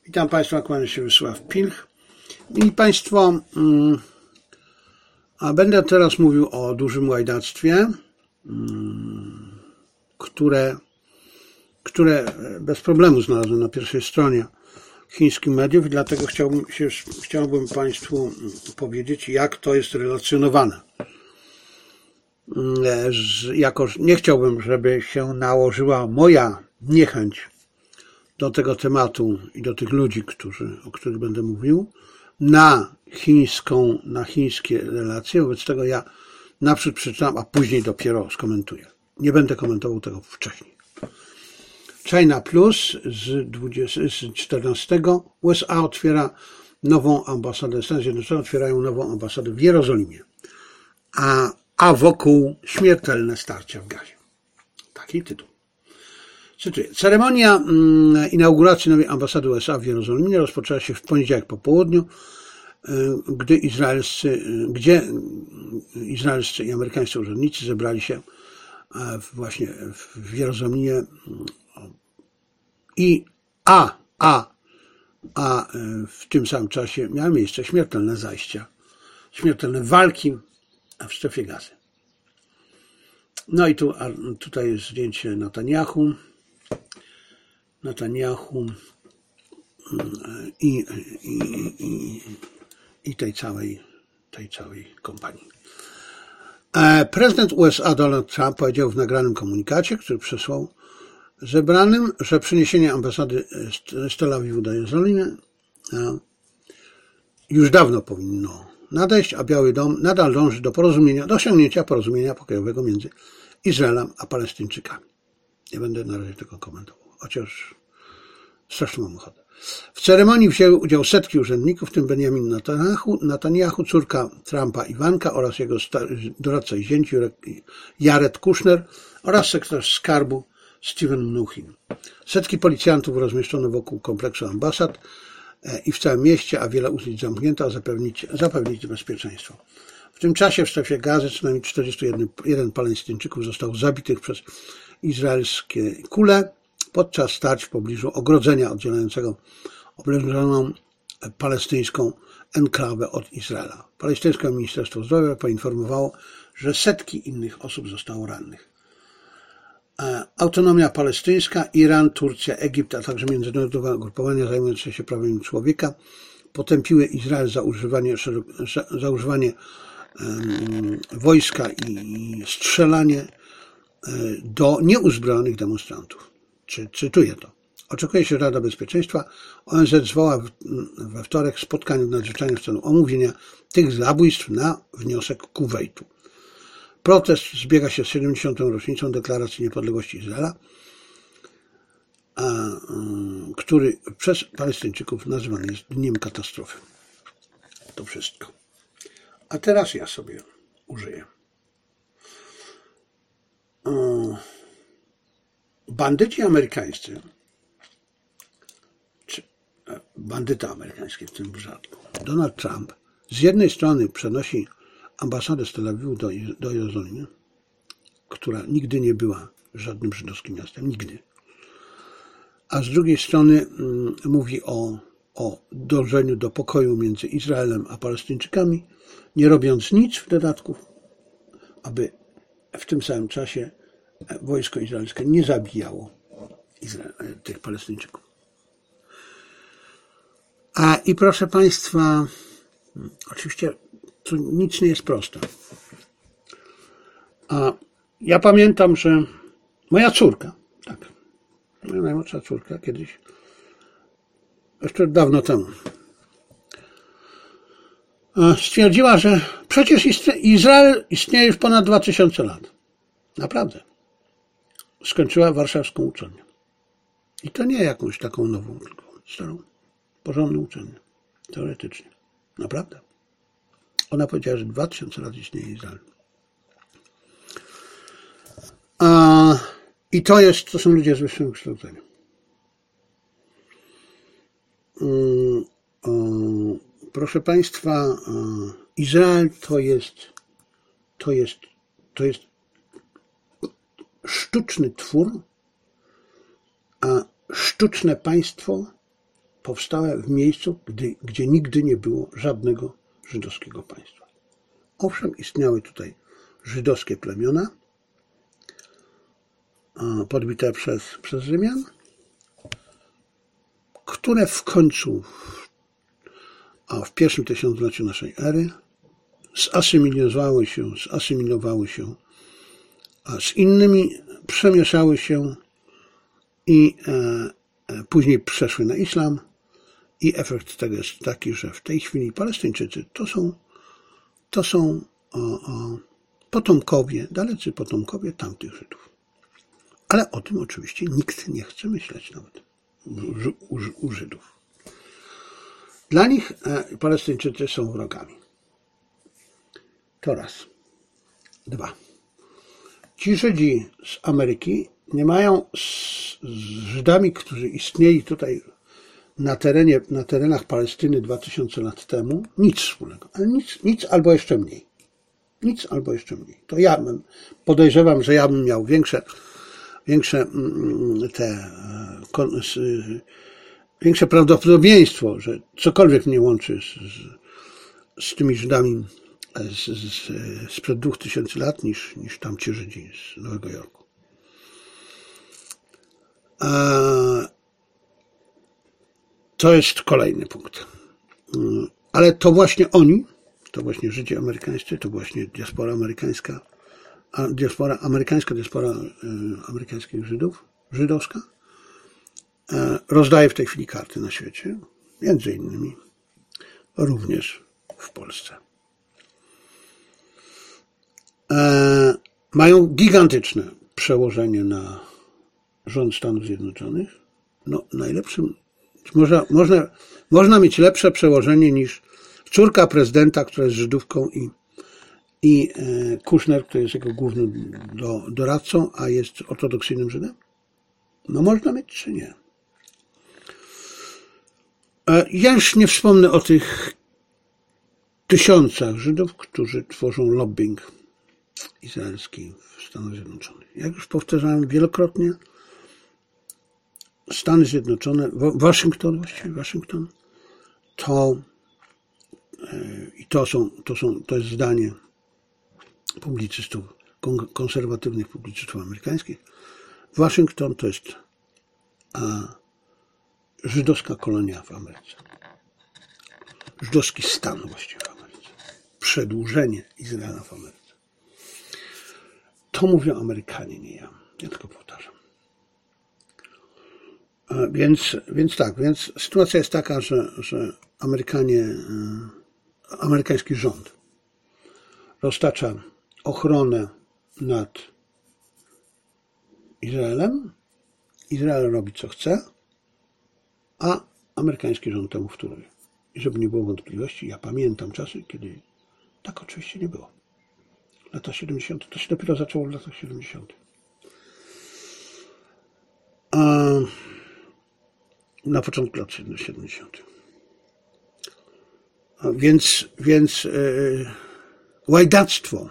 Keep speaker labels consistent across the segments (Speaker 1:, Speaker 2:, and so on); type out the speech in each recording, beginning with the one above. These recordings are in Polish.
Speaker 1: Witam Państwa, kłania się Wiesław Pilch. Mili Państwo, a będę teraz mówił o dużym łajdactwie, które bez problemu znalazłem na pierwszej stronie chińskich mediów i dlatego chciałbym Państwu powiedzieć, jak to jest relacjonowane. Nie chciałbym, żeby się nałożyła moja niechęć do tego tematu i do tych ludzi, o których będę mówił, na chińskie relacje. Wobec tego ja naprzód przeczytam, a później dopiero skomentuję. Nie będę komentował tego wcześniej. China Plus z 14. USA otwiera nową ambasadę, Stany Zjednoczone otwierają nową ambasadę w Jerozolimie, a wokół śmiertelne starcia w Gazie. Taki tytuł. Cytuję. Ceremonia inauguracji nowej ambasady USA w Jerozolimie rozpoczęła się w poniedziałek po południu, gdzie izraelscy i amerykańscy urzędnicy zebrali się właśnie w Jerozolimie a w tym samym czasie miały miejsce śmiertelne zajścia, śmiertelne walki w strefie Gazy. No i tutaj jest zdjęcie Netanyahu i tej całej kompanii. Prezydent USA Donald Trump powiedział w nagranym komunikacie, który przesłał zebranym, że przeniesienie ambasady z Tel Awiwu do Jerozolimy już dawno powinno nadejść, a Biały Dom nadal dąży do osiągnięcia porozumienia pokojowego między Izraelem a Palestyńczykami. Nie będę na razie tego komentował, chociaż strasznie mam ochotę. W ceremonii wzięły udział setki urzędników, w tym Benjamin Netanyahu, córka Trumpa Iwanka oraz jego doradca i zięć Jared Kushner oraz sekretarz skarbu Steven Mnuchin. Setki policjantów rozmieszczono wokół kompleksu ambasad i w całym mieście, a wiele ulic zamknięto, a zapewnić bezpieczeństwo. W tym czasie w strefie Gazy co najmniej 41 Palestyńczyków zostało zabitych przez izraelskie kule podczas starć w pobliżu ogrodzenia oddzielającego oblężoną palestyńską enklawę od Izraela. Palestyńskie Ministerstwo Zdrowia poinformowało, że setki innych osób zostało rannych. Autonomia palestyńska, Iran, Turcja, Egipt, a także międzynarodowe ugrupowania zajmujące się prawami człowieka potępiły Izrael za używanie wojska i strzelanie do nieuzbrojonych demonstrantów. Cytuję to. Oczekuje się, że Rada Bezpieczeństwa ONZ zwoła we wtorek spotkanie nadzwyczajne w celu omówienia tych zabójstw na wniosek Kuwejtu. Protest zbiega się z 70. rocznicą deklaracji niepodległości Izraela, który przez Palestyńczyków nazywany jest dniem katastrofy. To wszystko. A teraz ja sobie użyję. Bandyci amerykańscy, czy bandyta amerykański w tym przypadku, Donald Trump z jednej strony przenosi ambasadę z Tel Awiwu do Jerozolimy, która nigdy nie była żadnym żydowskim miastem, nigdy. A z drugiej strony mówi o dążeniu do pokoju między Izraelem a Palestyńczykami, nie robiąc nic w dodatku, aby w tym samym czasie wojsko izraelskie nie zabijało tych Palestyńczyków. I proszę Państwa, oczywiście tu nic nie jest proste. Ja pamiętam, że moja córka, moja najmłodsza córka kiedyś, jeszcze dawno temu, stwierdziła, że przecież Izrael istnieje już ponad 2000 lat. Naprawdę. Skończyła warszawską uczelnię. I to nie jakąś taką nową, tylko starą, porządną uczelnię. Teoretycznie. Naprawdę. Ona powiedziała, że 2000 lat istnieje Izrael. I to są ludzie z wyższym wykształceniem. Proszę Państwa, Izrael to jest sztuczny twór, a sztuczne państwo powstałe w miejscu, gdzie nigdy nie było żadnego żydowskiego państwa. Owszem, istniały tutaj żydowskie plemiona, podbite przez Rzymian, które w końcu, w pierwszym tysiącleciu naszej ery, zasymilowały się z innymi, przemieszały się i później przeszły na islam i efekt tego jest taki, że w tej chwili Palestyńczycy to są potomkowie, dalecy potomkowie tamtych Żydów. Ale o tym oczywiście nikt nie chce myśleć nawet u Żydów. Dla nich Palestyńczycy są wrogami. To raz. Dwa. Ci Żydzi z Ameryki nie mają z Żydami, którzy istnieli tutaj na terenach Palestyny 2000 lat temu, nic wspólnego. Ale nic albo jeszcze mniej. Nic albo jeszcze mniej. To ja podejrzewam, że ja bym miał większe prawdopodobieństwo, że cokolwiek mnie łączy z tymi Żydami sprzed 2000 lat niż tamci Żydzi z Nowego Jorku. To jest kolejny punkt. Ale to właśnie oni, to właśnie Żydzi amerykańscy, to właśnie diaspora amerykańska, diaspora amerykańskich Żydów, żydowska, rozdaje w tej chwili karty na świecie, między innymi również w Polsce. Mają gigantyczne przełożenie na rząd Stanów Zjednoczonych. No, najlepszym, można mieć lepsze przełożenie niż córka prezydenta, która jest Żydówką i Kushner, który jest jego głównym doradcą, a jest ortodoksyjnym Żydem? No można mieć, czy nie? Ja już nie wspomnę o tych tysiącach Żydów, którzy tworzą lobbying izraelski w Stanach Zjednoczonych. Jak już powtarzałem wielokrotnie, Stany Zjednoczone, Waszyngton, to jest zdanie publicystów, konserwatywnych publicystów amerykańskich. Waszyngton to jest żydowska kolonia w Ameryce. Żydowski stan właściwie w Ameryce. Przedłużenie Izraela w Ameryce. To mówią Amerykanie, nie ja. Ja tylko powtarzam. Więc sytuacja jest taka, że amerykański rząd roztacza ochronę nad Izraelem. Izrael robi co chce, a amerykański rząd temu wtóruje. I żeby nie było wątpliwości, ja pamiętam czasy, kiedy tak oczywiście nie było. Lata 70. To się dopiero zaczęło w latach 70. Na początku lat 70. Więc łajdactwo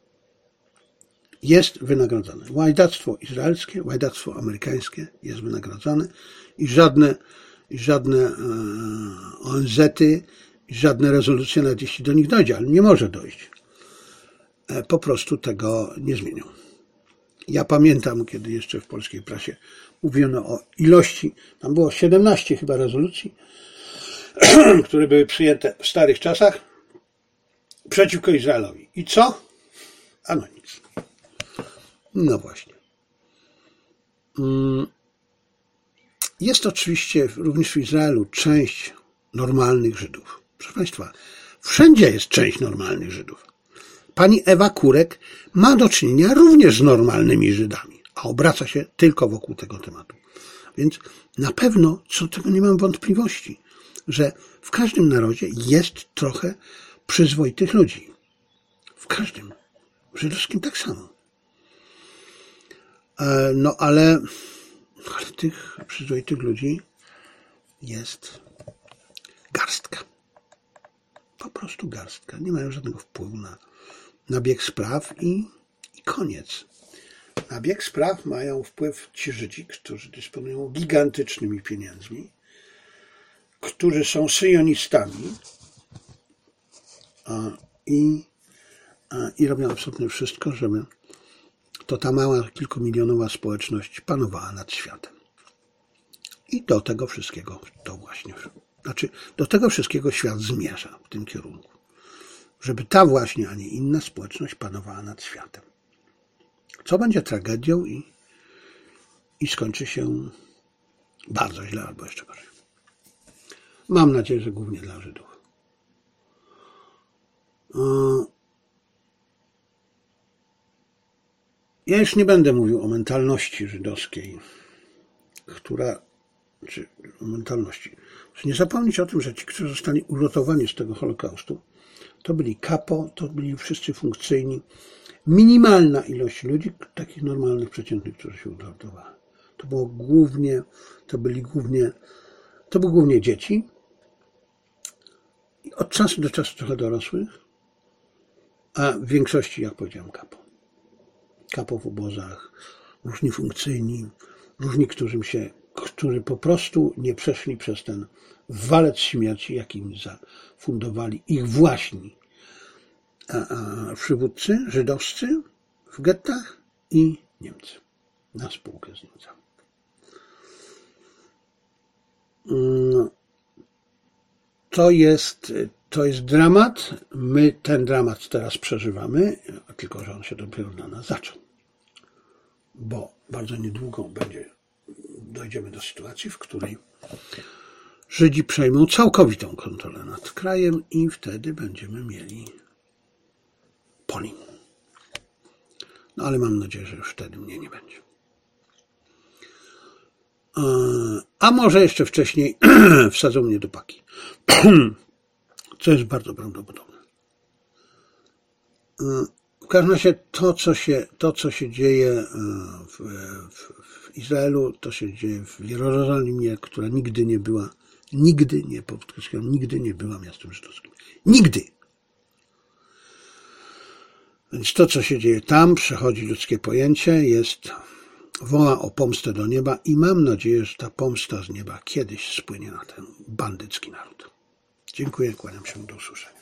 Speaker 1: jest wynagradzane. Łajdactwo izraelskie, łajdactwo amerykańskie jest wynagradzane i żadne ONZ-y, żadne rezolucje, nawet jeśli do nich dojdzie, ale nie może dojść, po prostu tego nie zmienią. Ja pamiętam, kiedy jeszcze w polskiej prasie mówiono o ilości, tam było 17 chyba rezolucji, które były przyjęte w starych czasach przeciwko Izraelowi. I co? Ano nic. No właśnie. Jest oczywiście również w Izraelu część normalnych Żydów. Proszę Państwa, wszędzie jest część normalnych Żydów. Pani Ewa Kurek ma do czynienia również z normalnymi Żydami, a obraca się tylko wokół tego tematu. Więc na pewno, co do tego nie mam wątpliwości, że w każdym narodzie jest trochę przyzwoitych ludzi. W każdym. W żydowskim tak samo. No ale tych przyzwoitych ludzi jest garstka. Po prostu garstka. Nie mają żadnego wpływu na bieg spraw i koniec. Na bieg spraw mają wpływ ci Żydzi, którzy dysponują gigantycznymi pieniędzmi, którzy są syjonistami i robią absolutnie wszystko, żeby to ta mała, kilkumilionowa społeczność panowała nad światem. I do tego wszystkiego do tego wszystkiego świat zmierza w tym kierunku. Żeby ta właśnie, a nie inna społeczność panowała nad światem. Co będzie tragedią i skończy się bardzo źle albo jeszcze gorzej. Mam nadzieję, że głównie dla Żydów. Ja już nie będę mówił o mentalności żydowskiej, Nie zapomnieć o tym, że ci, którzy zostali uratowani z tego Holokaustu, to byli kapo, to byli wszyscy funkcyjni. Minimalna ilość ludzi, takich normalnych, przeciętnych, którzy się uratowali. To były głównie dzieci. I od czasu do czasu trochę dorosłych, a w większości, jak powiedziałem, kapo. Kapo w obozach, różni funkcyjni, różni, którzy po prostu nie przeszli przez ten walec śmierci, jaki im zafundowali ich właśnie przywódcy żydowscy w gettach i Niemcy na spółkę z Niemcami. To jest dramat. My ten dramat teraz przeżywamy, tylko że on się dopiero dla nas zaczął. Bo bardzo niedługo dojdziemy do sytuacji, w której Żydzi przejmą całkowitą kontrolę nad krajem i wtedy będziemy mieli Polin. No ale mam nadzieję, że już wtedy mnie nie będzie. A może jeszcze wcześniej wsadzą mnie do paki. Co jest bardzo prawdopodobne. W każdym razie to, co się dzieje w Izraelu, to się dzieje w Jerozolimie, która nigdy nie była miastem żydowskim. Nigdy! Więc to, co się dzieje tam, przechodzi ludzkie pojęcie, woła o pomstę do nieba i mam nadzieję, że ta pomsta z nieba kiedyś spłynie na ten bandycki naród. Dziękuję, kłaniam się, do usłyszenia.